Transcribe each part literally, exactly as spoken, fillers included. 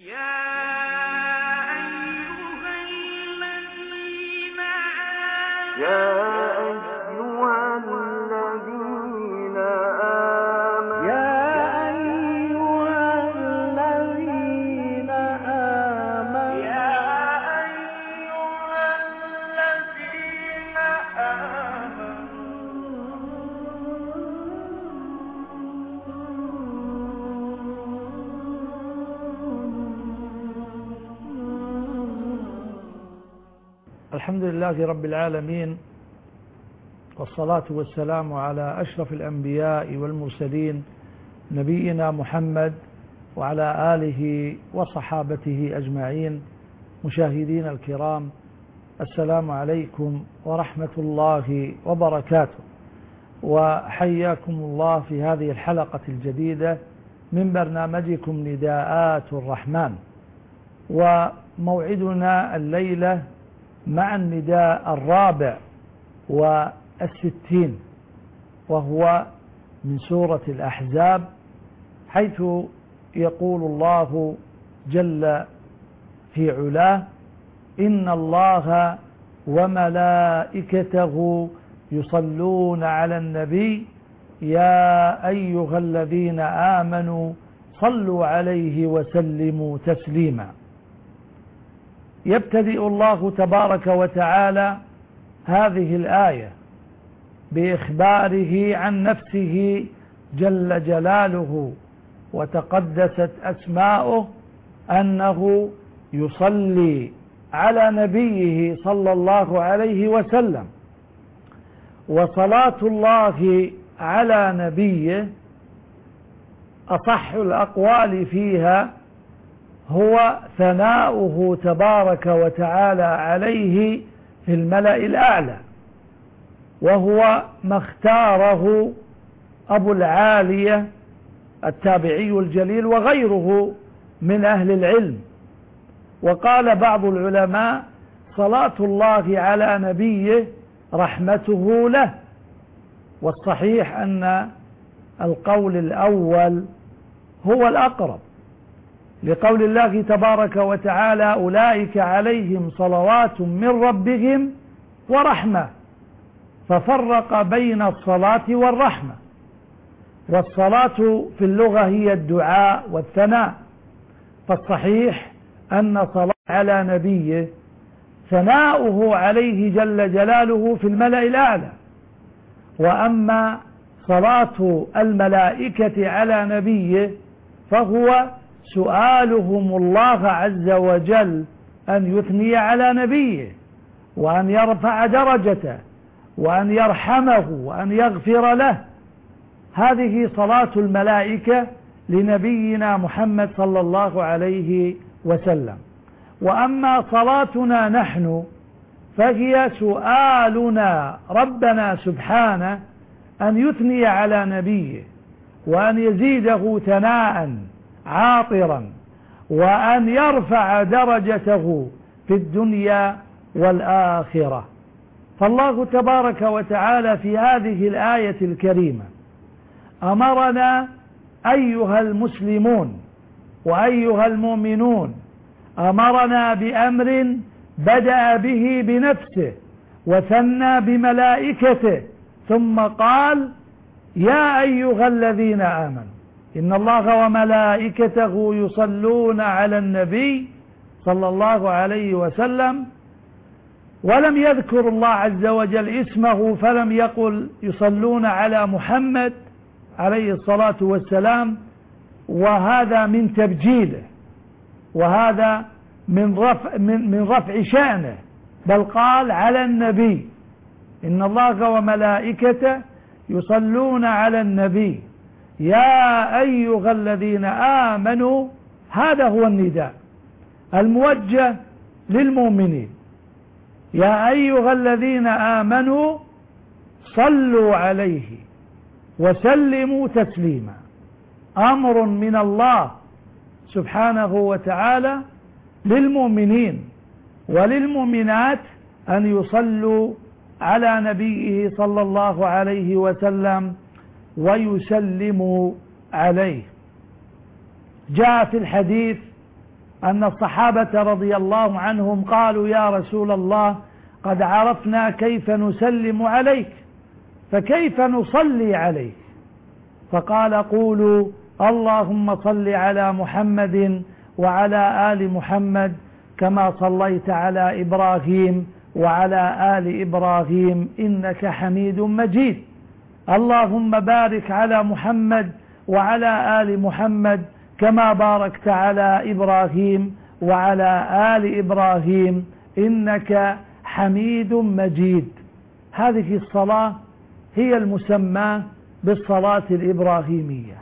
يا أيها الذين آمنوا يا أيها الذين آمنوا يا أيها الذين آمنوا يا أيها الذين الحمد لله رب العالمين، والصلاة والسلام على أشرف الأنبياء والمرسلين نبينا محمد وعلى آله وصحابته أجمعين. مشاهدين الكرام، السلام عليكم ورحمة الله وبركاته، وحياكم الله في هذه الحلقة الجديدة من برنامجكم نداءات الرحمن. وموعدنا الليلة مع النداء الرابع والستين، وهو من سورة الأحزاب، حيث يقول الله جل في علاه: إن الله وملائكته يصلون على النبي يا أيها الذين آمنوا صلوا عليه وسلموا تسليما. يبتدئ الله تبارك وتعالى هذه الآية بإخباره عن نفسه جل جلاله وتقدست أسماؤه أنه يصلي على نبيه صلى الله عليه وسلم. وصلاة الله على نبيه أصح الأقوال فيها هو ثناؤه تبارك وتعالى عليه في الملأ الأعلى، وهو ما اختاره أبو العالية التابعي الجليل وغيره من أهل العلم. وقال بعض العلماء: صلاة الله على نبيه رحمته له. والصحيح أن القول الأول هو الأقرب، لقول الله تبارك وتعالى: أولئك عليهم صلوات من ربهم ورحمة، ففرق بين الصلاة والرحمة. والصلاة في اللغة هي الدعاء والثناء، فالصحيح أن صلاة على نبيه ثناؤه عليه جل جلاله في الملأ الأعلى. وأما صلاة الملائكة على نبيه فهو سؤالهم الله عز وجل أن يثني على نبيه، وأن يرفع درجته، وأن يرحمه، وأن يغفر له. هذه صلاة الملائكة لنبينا محمد صلى الله عليه وسلم. وأما صلاتنا نحن فهي سؤالنا ربنا سبحانه أن يثني على نبيه، وأن يزيده ثناء عاطرا، وأن يرفع درجته في الدنيا والآخرة. فالله تبارك وتعالى في هذه الآية الكريمة أمرنا أيها المسلمون وأيها المؤمنون، أمرنا بأمر بدأ به بنفسه وثنى بملائكته، ثم قال: يا أيها الذين آمنوا إن الله وملائكته يصلون على النبي صلى الله عليه وسلم. ولم يذكر الله عز وجل اسمه، فلم يقل يصلون على محمد عليه الصلاة والسلام، وهذا من تبجيله، وهذا من رفع, من, من رفع شأنه، بل قال على النبي. إن الله وملائكته يصلون على النبي يا أيها الذين آمنوا. هذا هو النداء الموجه للمؤمنين: يا أيها الذين آمنوا صلوا عليه وسلموا تسليما. أمر من الله سبحانه وتعالى للمؤمنين وللمؤمنات أن يصلوا على نبيه صلى الله عليه وسلم ويسلموا عليه. جاء في الحديث أن الصحابة رضي الله عنهم قالوا يا رسول الله قد عرفنا كيف نسلم عليك فكيف نصلي عليك؟ فقال قولوا اللهم صل على محمد وعلى آل محمد كما صليت على إبراهيم وعلى آل إبراهيم إنك حميد مجيد. اللهم بارك على محمد وعلى آل محمد كما باركت على إبراهيم وعلى آل إبراهيم إنك حميد مجيد. هذه الصلاة هي المسمى بالصلاة الإبراهيمية.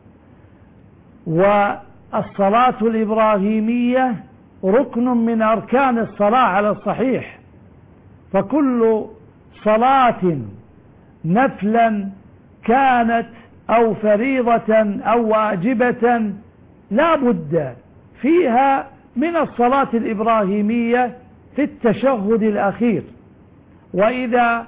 والصلاة الإبراهيمية ركن من أركان الصلاة على الصحيح، فكل صلاة نفلا كانت أو فريضة أو واجبة لا بد فيها من الصلاة الإبراهيمية في التشهد الأخير. وإذا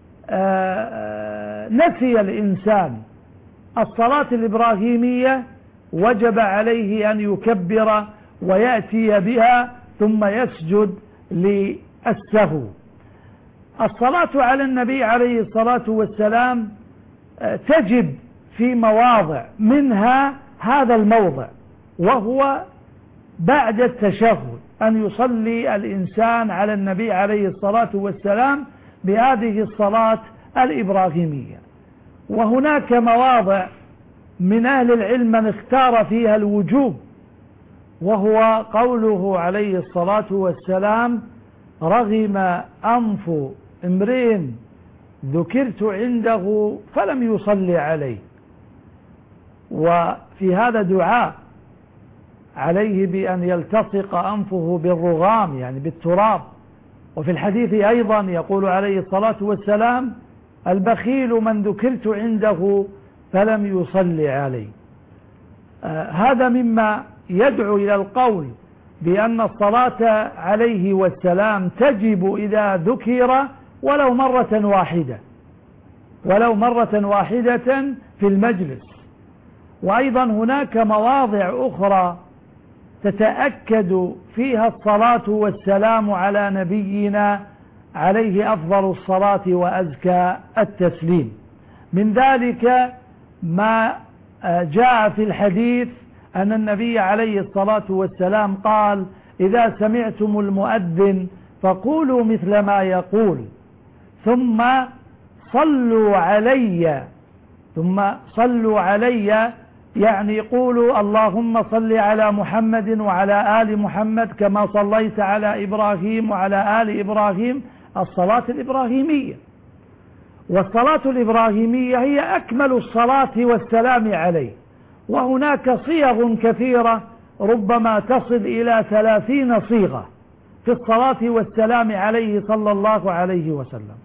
نسي الإنسان الصلاة الإبراهيمية وجب عليه أن يكبر ويأتي بها ثم يسجد للسهو. الصلاة على النبي عليه الصلاة والسلام تجب في مواضع، منها هذا الموضع وهو بعد التشهد أن يصلي الإنسان على النبي عليه الصلاة والسلام بهذه الصلاة الإبراهيمية. وهناك مواضع من أهل العلم من اختار فيها الوجوب، وهو قوله عليه الصلاة والسلام رغم أنف امرئ ذكرت عنده فلم يصلي عليه. وفي هذا دعاء عليه بأن يلتصق أنفه بالرغام يعني بالتراب. وفي الحديث أيضا يقول عليه الصلاة والسلام البخيل من ذكرت عنده فلم يصلي عليه. آه هذا مما يدعو إلى القول بأن الصلاة عليه والسلام تجب إذا ذكر ولو مرة واحدة ولو مرة واحدة في المجلس. وأيضا هناك مواضع أخرى تتأكد فيها الصلاة والسلام على نبينا عليه أفضل الصلاة وأزكى التسليم. من ذلك ما جاء في الحديث أن النبي عليه الصلاة والسلام قال إذا سمعتم المؤذن فقولوا مثل ما يقول ثم صلوا علي ثم صلوا علي يعني قولوا اللهم صل على محمد وعلى آل محمد كما صليت على إبراهيم وعلى آل إبراهيم الصلاة الإبراهيمية. والصلاة الإبراهيمية هي أكمل الصلاة والسلام عليه. وهناك صيغ كثيرة ربما تصل إلى ثلاثين صيغة في الصلاة والسلام عليه صلى الله عليه وسلم.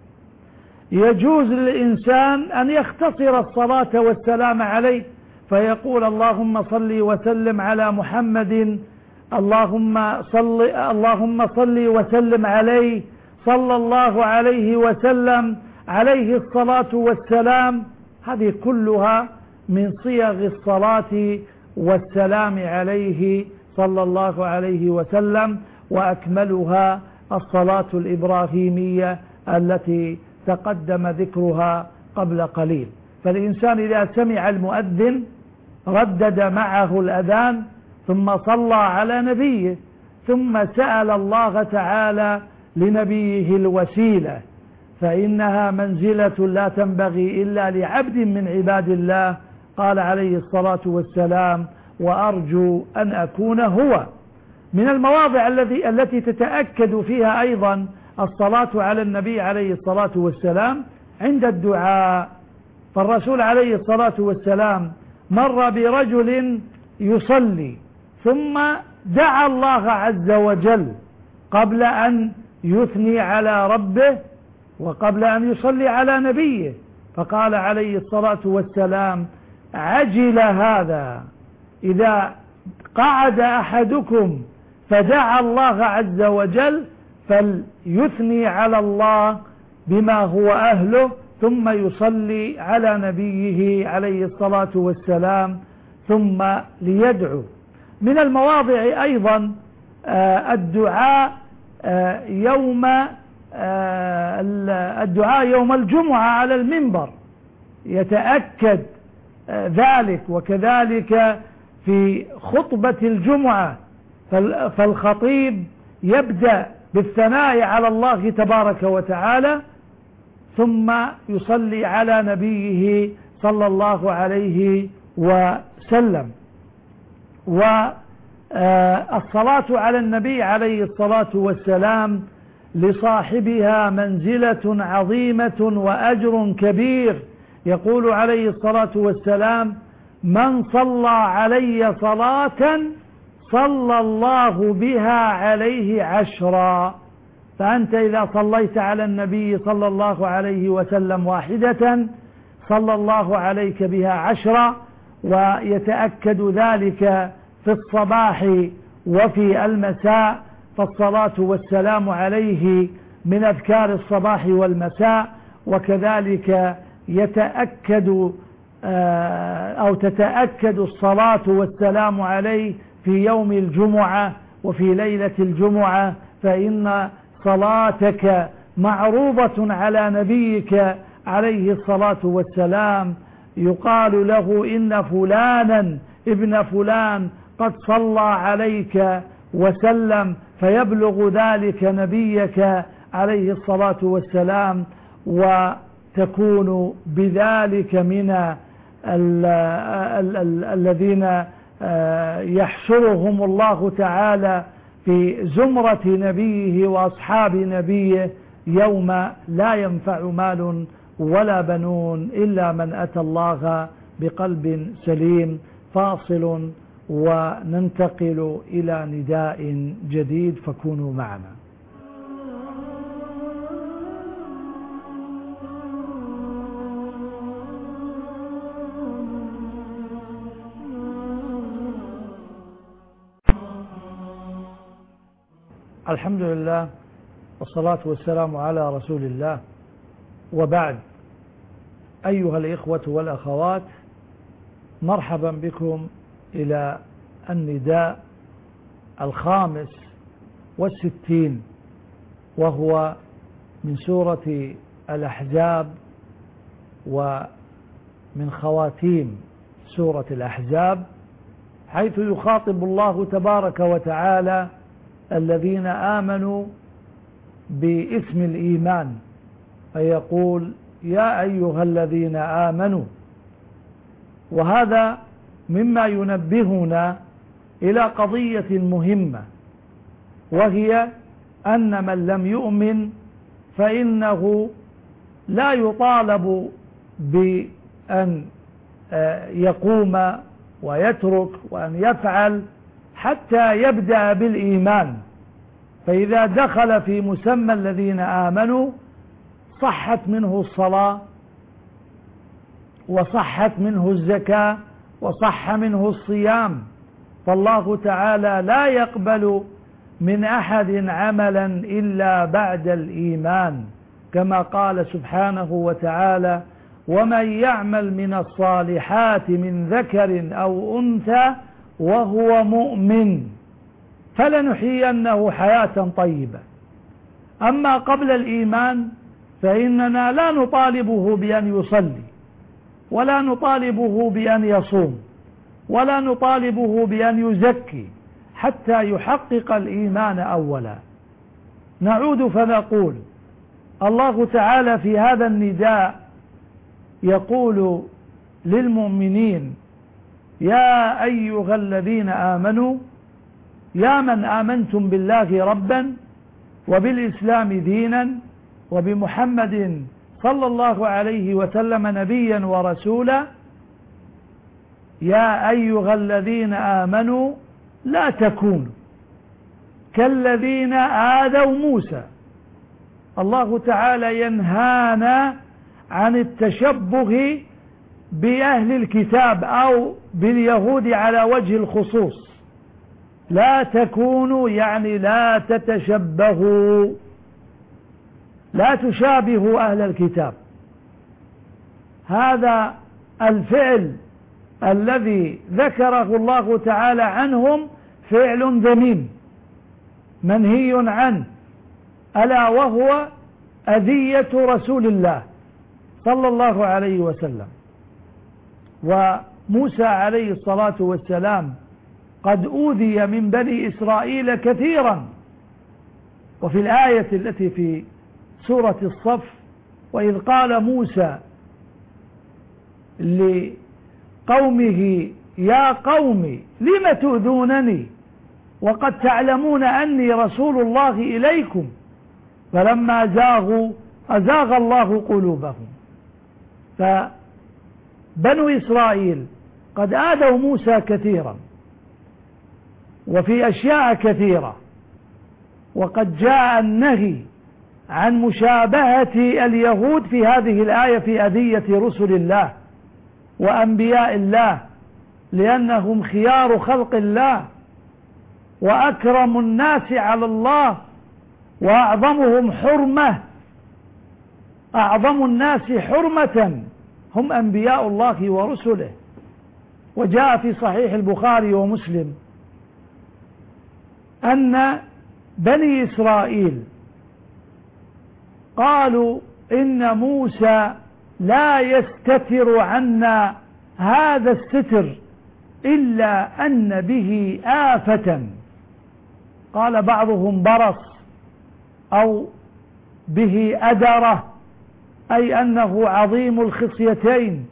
يجوز للإنسان أن يختصر الصلاة والسلام عليه فيقول اللهم صل وسلم على محمد اللهم صل اللهم صل وسلم عليه صلى الله عليه وسلم عليه الصلاة والسلام. هذه كلها من صيغ الصلاة والسلام عليه صلى الله عليه وسلم، وأكملها الصلاة الإبراهيمية التي تقدم ذكرها قبل قليل. فالإنسان إذا سمع المؤذن ردد معه الأذان ثم صلى على نبيه ثم سأل الله تعالى لنبيه الوسيلة، فإنها منزلة لا تنبغي إلا لعبد من عباد الله. قال عليه الصلاة والسلام وأرجو أن أكون هو. من المواضع التي التي تتأكد فيها أيضا الصلاة على النبي عليه الصلاة والسلام عند الدعاء. فالرسول عليه الصلاة والسلام مر برجل يصلي ثم دعا الله عز وجل قبل أن يثني على ربه وقبل أن يصلي على نبيه، فقال عليه الصلاة والسلام عجل هذا إذا قعد أحدكم فدعا الله عز وجل فليثني على الله بما هو أهله ثم يصلي على نبيه عليه الصلاة والسلام ثم ليدعو. من المواضع أيضا الدعاء يوم الدعاء يوم الجمعة على المنبر، يتأكد ذلك. وكذلك في خطبة الجمعة فالخطيب يبدأ بالثناء على الله تبارك وتعالى، ثم يصلي على نبيه صلى الله عليه وسلم. والصلاة على النبي عليه الصلاة والسلام لصاحبها منزلة عظيمة وأجر كبير. يقول عليه الصلاة والسلام: من صلى علي صلاة صلى الله بها عليه عشرا. فأنت إذا صليت على النبي صلى الله عليه وسلم واحدة صلى الله عليك بها عشرا. ويتأكد ذلك في الصباح وفي المساء، فالصلاة والسلام عليه من أذكار الصباح والمساء. وكذلك يتأكد أو تتأكد الصلاة والسلام عليه في يوم الجمعة وفي ليلة الجمعة، فإن صلاتك معروضة على نبيك عليه الصلاة والسلام. يقال له: إن فلانا ابن فلان قد صلى عليك وسلم، فيبلغ ذلك نبيك عليه الصلاة والسلام، وتكون بذلك من ال ال ال الذين يحشرهم الله تعالى في زمرة نبيه وأصحاب نبيه يوم لا ينفع مال ولا بنون إلا من أتى الله بقلب سليم. فاصل وننتقل إلى نداء جديد، فكونوا معنا. الحمد لله والصلاة والسلام على رسول الله، وبعد. أيها الإخوة والأخوات، مرحبا بكم إلى النداء الخامس والستين، وهو من سورة الأحزاب ومن خواتيم سورة الأحزاب، حيث يخاطب الله تبارك وتعالى الذين آمنوا باسم الإيمان، فيقول: يا أيها الذين آمنوا. وهذا مما ينبهنا إلى قضية مهمة، وهي أن من لم يؤمن فإنه لا يطالب بأن يقوم ويترك وأن يفعل حتى يبدأ بالإيمان. فإذا دخل في مسمى الذين آمنوا صحت منه الصلاة، وصحت منه الزكاة، وصح منه الصيام. فالله تعالى لا يقبل من أحد عملا إلا بعد الإيمان، كما قال سبحانه وتعالى: ومن يعمل من الصالحات من ذكر أو أنثى وهو مؤمن فلنحيينه حياة طيبة. أما قبل الإيمان فإننا لا نطالبه بأن يصلي، ولا نطالبه بأن يصوم، ولا نطالبه بأن يزكي حتى يحقق الإيمان أولا. نعود فنقول: الله تعالى في هذا النداء يقول للمؤمنين: يا أيها الذين آمنوا، يا من آمنتم بالله ربا وبالإسلام دينا وبمحمد صلى الله عليه وسلم نبيا ورسولا، يا أيها الذين آمنوا لا تكونوا كالذين آذوا موسى. الله تعالى ينهانا عن التشبه بأهل الكتاب أو باليهود على وجه الخصوص. لا تكونوا يعني لا تتشبهوا، لا تشابهوا أهل الكتاب. هذا الفعل الذي ذكره الله تعالى عنهم فعل ذميم منهي عنه، ألا وهو أذية رسول الله صلى الله عليه وسلم. وموسى عليه الصلاة والسلام قد أوذي من بني إسرائيل كثيرا، وفي الآية التي في سورة الصف: وإذ قال موسى لقومه يا قوم لم تؤذونني وقد تعلمون أني رسول الله إليكم فلما زاغوا أزاغ الله قلوبهم. فبنو إسرائيل قد آذوا موسى كثيرا وفي أشياء كثيرة، وقد جاء النهي عن مشابهة اليهود في هذه الآية في أذية رسل الله وأنبياء الله، لأنهم خيار خلق الله وأكرم الناس على الله وأعظمهم حرمة. أعظم الناس حرمة هم أنبياء الله ورسله. وجاء في صحيح البخاري ومسلم أن بني إسرائيل قالوا إن موسى لا يستتر عنا هذا الستر إلا أن به آفة، قال بعضهم برص أو به أدرة، أي أنه عظيم الخصيتين.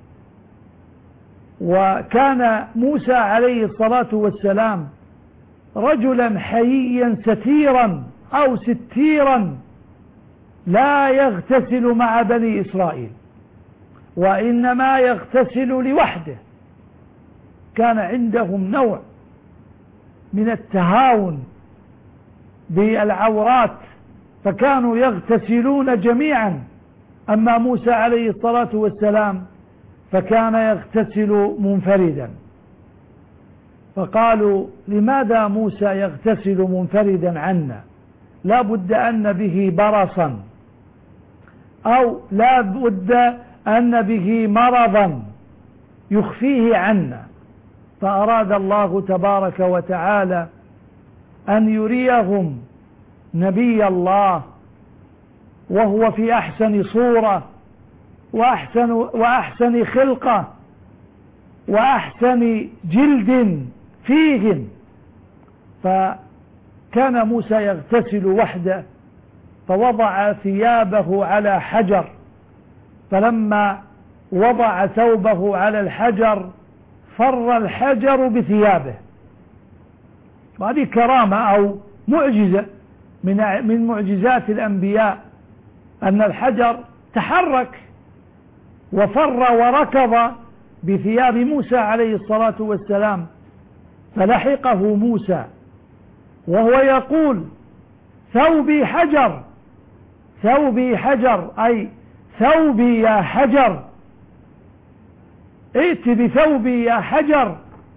وكان موسى عليه الصلاة والسلام رجلا حييا ستيرا أو ستيرا لا يغتسل مع بني إسرائيل، وإنما يغتسل لوحده. كان عندهم نوع من التهاون بالعورات، فكانوا يغتسلون جميعا. أما موسى عليه الصلاة والسلام فكان يغتسل منفردا، فقالوا لماذا موسى يغتسل منفردا عنا؟ لا بد أن به برصا أو لا بد أن به مرضا يخفيه عنا. فأراد الله تبارك وتعالى أن يريهم نبي الله وهو في أحسن صورة وأحسن, وأحسن خلقة وأحسن جلد فيهم. فكان موسى يغتسل وحده، فوضع ثيابه على حجر، فلما وضع ثوبه على الحجر فر الحجر بثيابه. وهذه كرامة أو معجزة من من معجزات الأنبياء، أن الحجر تحرك وفر وركض بثياب موسى عليه الصلاة والسلام، فلحقه موسى وهو يقول ثوبي حجر، ثوبي حجر، أي ثوبي يا حجر، ائت بثوبي يا حجر.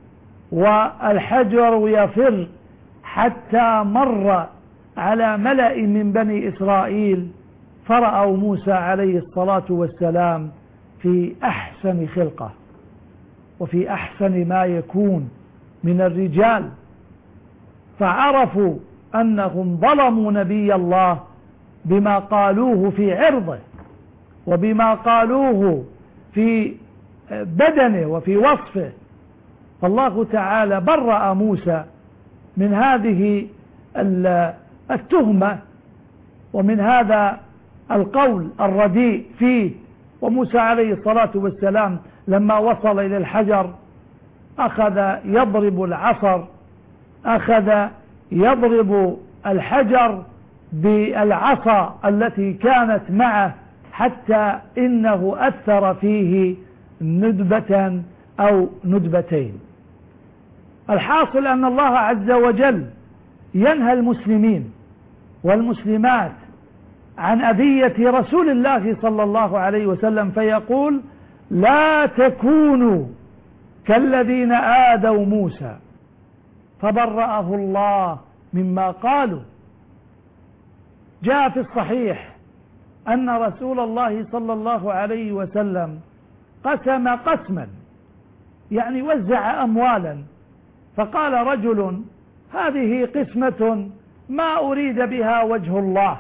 والحجر يفر حتى مر على ملأ من بني إسرائيل فرأوا موسى عليه الصلاة والسلام في أحسن خلقة وفي أحسن ما يكون من الرجال، فعرفوا أنهم ظلموا نبي الله بما قالوه في عرضه وبما قالوه في بدنه وفي وصفه. فالله تعالى برأ موسى من هذه التهمة ومن هذا القول الرديء فيه. وموسى عليه الصلاة والسلام لما وصل إلى الحجر أخذ يضرب العصر، أخذ يضرب الحجر بالعصا التي كانت معه حتى إنه أثر فيه ندبة أو ندبتين. الحاصل أن الله عز وجل ينهى المسلمين والمسلمات عن أذية رسول الله صلى الله عليه وسلم، فيقول لا تكونوا كالذين آذوا موسى فبرأه الله مما قالوا. جاء في الصحيح أن رسول الله صلى الله عليه وسلم قسم قسما يعني وزع أموالا، فقال رجل: هذه قسمة ما أريد بها وجه الله.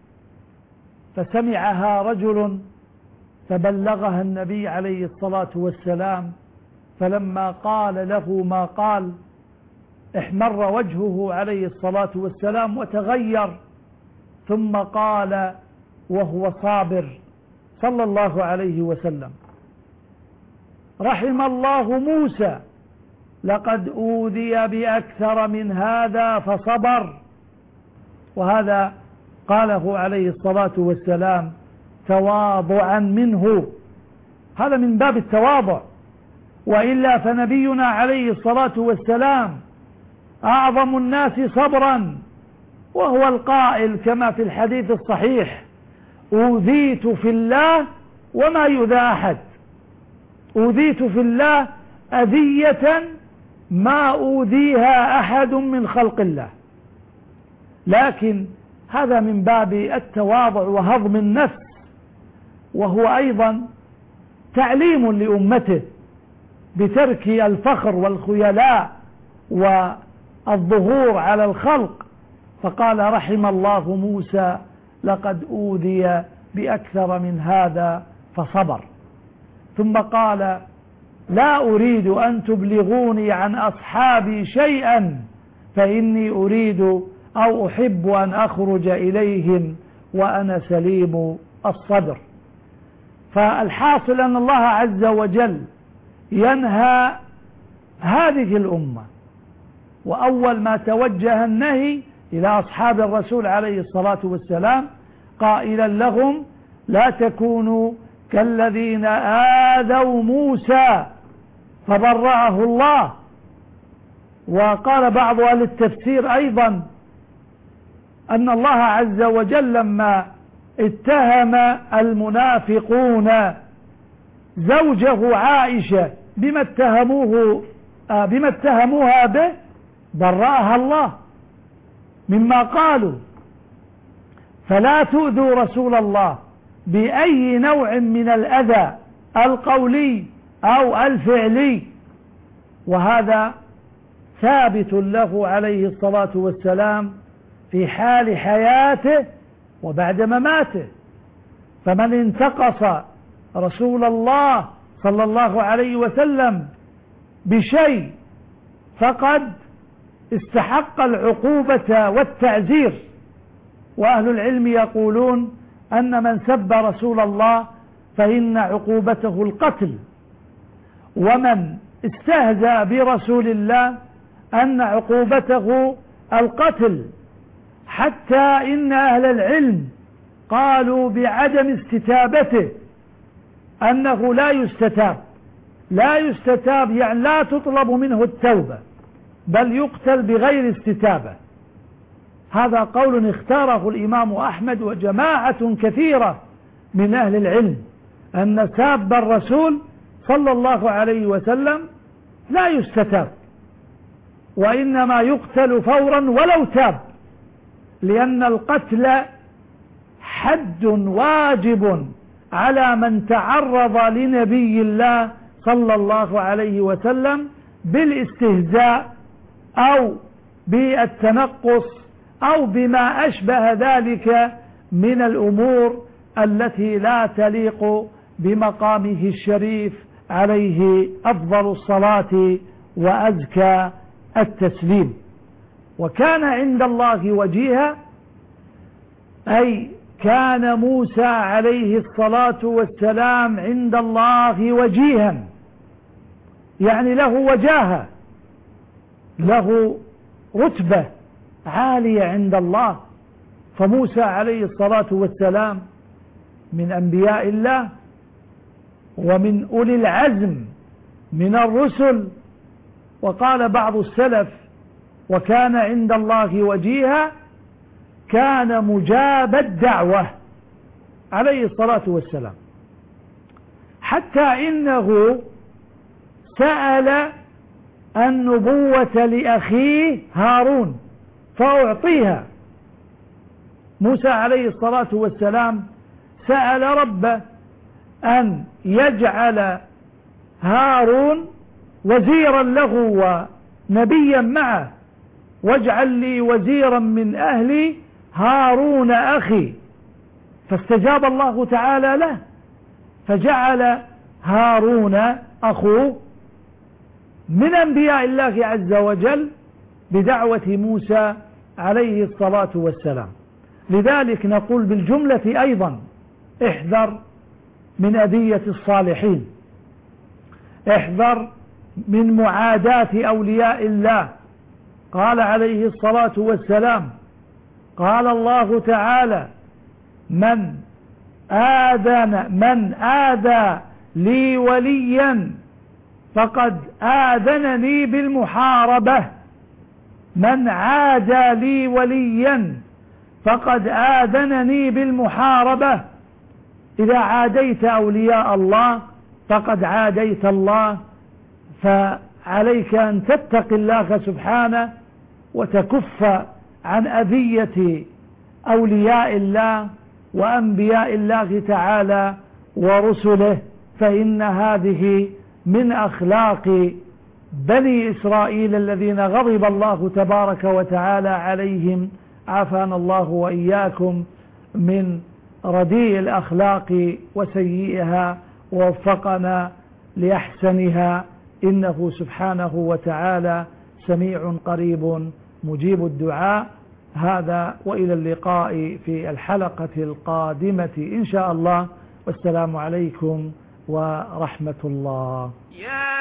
فسمعها رجل فبلغها النبي عليه الصلاة والسلام، فلما قال له ما قال احمر وجهه عليه الصلاة والسلام وتغير، ثم قال وهو صابر صلى الله عليه وسلم: رحم الله موسى، لقد أوذي بأكثر من هذا فصبر. وهذا قاله عليه الصلاة والسلام تواضعا منه، هذا من باب التواضع، وإلا فنبينا عليه الصلاة والسلام أعظم الناس صبرا، وهو القائل كما في الحديث الصحيح: أوذيت في الله وما يؤذى أحد. أوذيت في الله أذية ما أوذيها أحد من خلق الله. لكن هذا من باب التواضع وهضم النفس، وهو أيضا تعليم لأمته بترك الفخر والخيلاء والظهور على الخلق. فقال: رحم الله موسى، لقد أوذي بأكثر من هذا فصبر. ثم قال: لا أريد أن تبلغوني عن أصحابي شيئا، فإني أريد أو أحب أن أخرج إليهم وأنا سليم الصدر. فالحاصل أن الله عز وجل ينهى هذه الأمة، وأول ما توجه النهي إلى أصحاب الرسول عليه الصلاة والسلام قائلا لهم: لا تكونوا كالذين آذوا موسى فبرأه الله. وقال بعض أهل التفسير أيضا أن الله عز وجل لما اتهم المنافقون زوجه عائشة بما اتهموه بما اتهموها به برأها الله مما قالوا. فلا تؤذوا رسول الله بأي نوع من الأذى القولي أو الفعلي، وهذا ثابت له عليه الصلاة والسلام في حال حياته وبعد مماته. فمن انتقص رسول الله صلى الله عليه وسلم بشيء فقد استحق العقوبة والتعزير. وأهل العلم يقولون أن من سب رسول الله فإن عقوبته القتل، ومن استهزأ برسول الله أن عقوبته القتل، حتى إن أهل العلم قالوا بعدم استتابته أنه لا يستتاب. لا يستتاب يعني لا تطلب منه التوبة، بل يقتل بغير استتابة. هذا قول اختاره الإمام أحمد وجماعة كثيرة من أهل العلم، أن ساب الرسول صلى الله عليه وسلم لا يستتاب، وإنما يقتل فورا ولو تاب، لأن القتل حد واجب على من تعرض لنبي الله صلى الله عليه وسلم بالاستهزاء أو بالتنقص أو بما أشبه ذلك من الأمور التي لا تليق بمقامه الشريف عليه أفضل الصلاة وأزكى التسليم. وكان عند الله وجيها، أي كان موسى عليه الصلاة والسلام عند الله وجيها، يعني له وجاهة، له رتبة عالية عند الله. فموسى عليه الصلاة والسلام من أنبياء الله ومن أولي العزم من الرسل. وقال بعض السلف: وكان عند الله وجيها، كان مجاب الدعوة عليه الصلاة والسلام، حتى إنه سأل النبوة لأخيه هارون فأعطيها. موسى عليه الصلاة والسلام سأل ربه أن يجعل هارون وزيرا له ونبيا معه، واجعل لي وزيرا من أهلي هارون أخي. فاستجاب الله تعالى له، فجعل هارون أخوه من أنبياء الله عز وجل بدعوة موسى عليه الصلاة والسلام. لذلك نقول بالجملة أيضا احذر من أذية الصالحين، احذر من معاداة أولياء الله. قال عليه الصلاة والسلام، قال الله تعالى: من آذن من آذى لي وليا فقد آذنني بالمحاربة. من عادى لي وليا فقد آذنني بالمحاربة. إذا عاديت أولياء الله فقد عاديت الله، فعليك أن تتقي الله سبحانه وتكف عن أذية أولياء الله وأنبياء الله تعالى ورسله، فإن هذه من أخلاق بني إسرائيل الذين غضب الله تبارك وتعالى عليهم. عافانا الله وإياكم من رديء الأخلاق وسيئها ووفقنا لأحسنها، إنه سبحانه وتعالى سميع قريب مجيب الدعاء. هذا وإلى اللقاء في الحلقة القادمة إن شاء الله، والسلام عليكم ورحمة الله. يا